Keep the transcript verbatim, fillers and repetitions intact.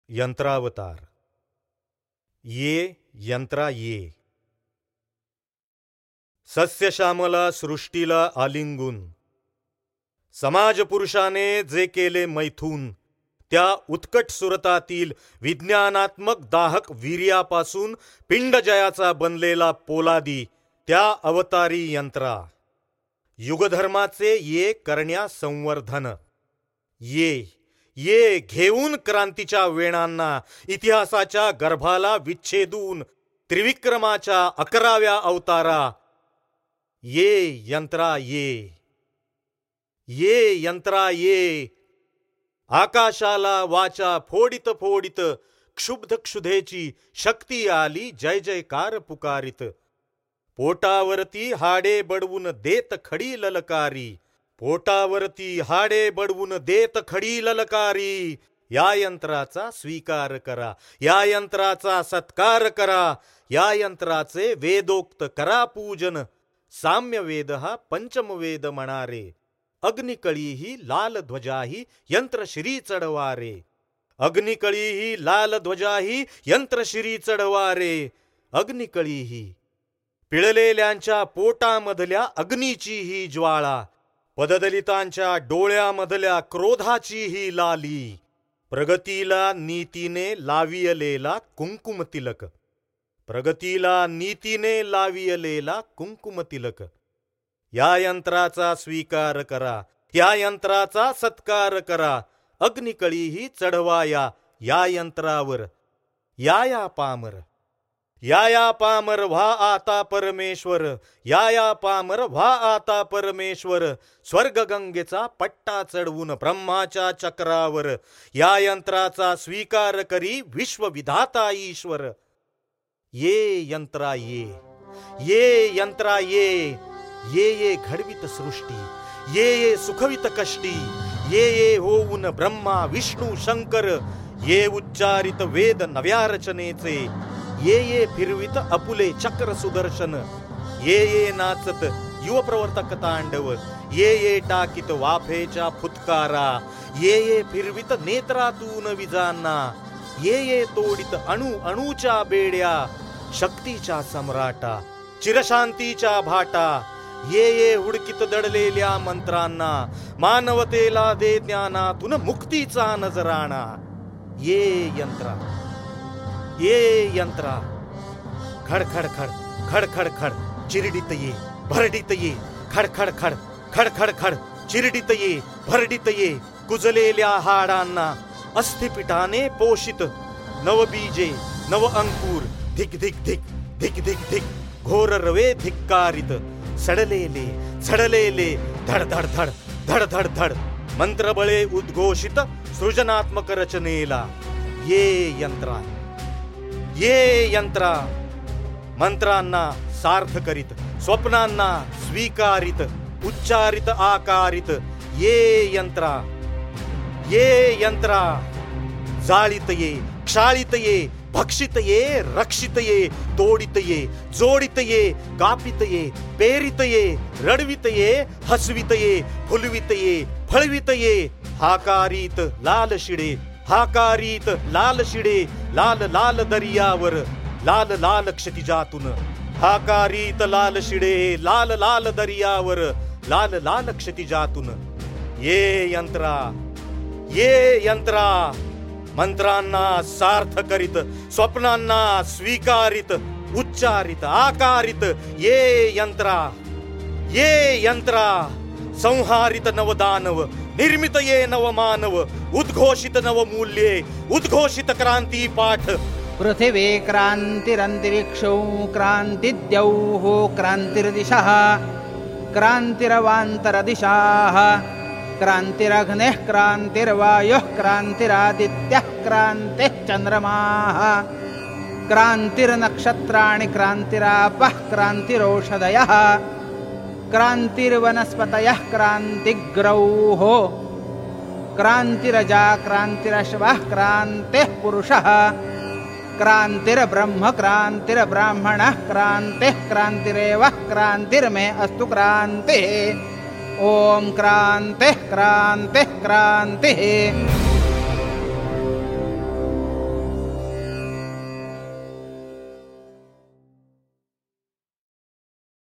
यंत्रावतार. ये यंत्रा ये. सस्यश्यामला सृष्टीला आलिंगून समाजपुरुषाने जे केले मैथून, त्या उत्कट सुरतातील विज्ञानात्मक दाहक वीर्यापासून पिंडजयाचा बनलेला पोलादी त्या अवतारी यंत्रा. युगधर्माचे ये करण्या संवर्धन. ये ये घेऊन क्रांतीच्या वेणांना, इतिहासाच्या गर्भाला विच्छेदून त्रिविक्रमाच्या अकराव्या अवतारा. ये यंत्रा ये. ये यंत्रा ये. आकाशाला वाचा फोडित फोडित क्षुब्ध क्षुधेची शक्ती आली, जय जयकार पुकारित. पोटावरती हाडे बडवून देत खडी ललकारी. पोटावरती हाडे बडवून देत खडी ललकारी. या यंत्राचा स्वीकार करा, या यंत्राचा सत्कार करा, या यंत्राचे वेदोक्त करा पूजन. साम्यवेद हा पंचमवेद म्हणारे. अग्निकळीही लाल ध्वजाही यंत्रश्री चढवारे. अग्निकळीही लाल ध्वजाही यंत्रश्री चढवारे. अग्निकळीही पिळलेल्यांच्या पोटामधल्या अग्नीची ही ज्वाळा. पददलितांच्या डोळ्यामधल्या क्रोधाची ही लाली. प्रगतीला नीतीने लावियलेला कुंकुम तिलक. प्रगतीला नीतीने लावियलेला कुंकुम तिलक. या यंत्राचा स्वीकार करा, त्या यंत्राचा सत्कार करा. अग्निकळीही चढवाया या यंत्रावर. या या पामर, या या पामर व्हा आता परमेश्वर. या या पामर व्हा आता परमेश्वर. स्वर्गगंगेचा पट्टा चढवून ब्रह्माच्या चक्रावर. या यंत्राचा स्वीकार करी विश्वविधाता ईश्वर. ये यंत्रा ये. ये यंत्रा ये. ये ये घडवित सृष्टी. ये ये सुखवित कष्टी. ये ये होऊन ब्रह्मा विष्णू शंकर. ये उच्चारित वेद नव्या रचनेचे. ये ये फिरवित अपुले चक्र सुदर्शन. ये ये नाचत युवप्रवर्तक तांडव. ये ये टाकीत वाफेच्या फुतकारा. ये ये फिरवित नेत्रातून विजांना. ये ये तोडित अणु अणूच्या बेड्या. शक्तीच्या सम्राटा, चिरशांतीच्या भाटा. ये ये हुडकीत दडलेल्या मंत्रांना. मानवतेला दे ज्ञानातून मुक्तीचा नजराणा. ये यंत्रा, ये यंत्रा. खड खड खड खड खड खड चिरडित ये भरडित ये. खड खड खड खड खड खड चिरडित ये भरडित ये. कुजलेल्या हाडांना अस्थिपिठाने पोषित. नवबीजे नव अंकुर. धिक धिक धिक धिक धिक धिक घोर रवे धिक्कारित. सडलेले झडलेले धड धड धड धड धड धड मंत्रबळे उद्घोषित सृजनात्मक रचनेला. ये यंत्रा, ये यंत्रा. मंत्रांना सार्थ करीत, स्वप्नांना स्वीकारित, उच्चारित आकारित. ये यंत्रा, ये यंत्रा. जाळीत ये, क्षाळीत ये, भक्षित ये, रक्षित ये, तोडित ये, जोडित ये, कापित ये, पेरित ये, रडवित ये, हसवित ये, फुलवित ये, फळवित ये. हाकारीत लाल शिडे, हाकारीत लाल शिडे. लाल लाल दर्यावर, लाल लाल क्षितिजातून. हाकारीत लाल शिडे, लाल लाल दर्यावर, लाल लाल क्षितिजातून. ये यंत्रा, ये यंत्रा. मंत्रांना सार्थ करीत, स्वप्नांना स्वीकारित, उच्चारित आकारित. ये यंत्रा, ये यंत्रा. संहारित नवदानव, निर्मित ये नवमानव. उद्घोषित नवमूल्ये, उद्घोषित क्रांती पाठ. पृथिवी क्रांतिरंतरिक्षौ क्रांतिद्यौः क्रांतिर्दिशः क्रांतिरवान्तरदिशाः. क्रांतिरग्निः क्रांतिर्वायुः क्रांतिरादित्यः क्रांतिः चंद्रमाः. क्रांतिर्नक्षत्राणि क्रांतिरापः क्रांतिरौषधयः. क्रांतिर्वनस्पतयः क्रांतिग्रौः. क्रांतिरजा क्रांतिरश्वः क्रांतिः पुरुषः. क्रांतिर्ब्रह्म क्रांतिर्ब्राह्मणः क्रांतिः क्रांतिरेव क्रांतिर्मे अस्तु क्रांतिः. ओम क्रांतिः क्रांतिः क्रांतिः.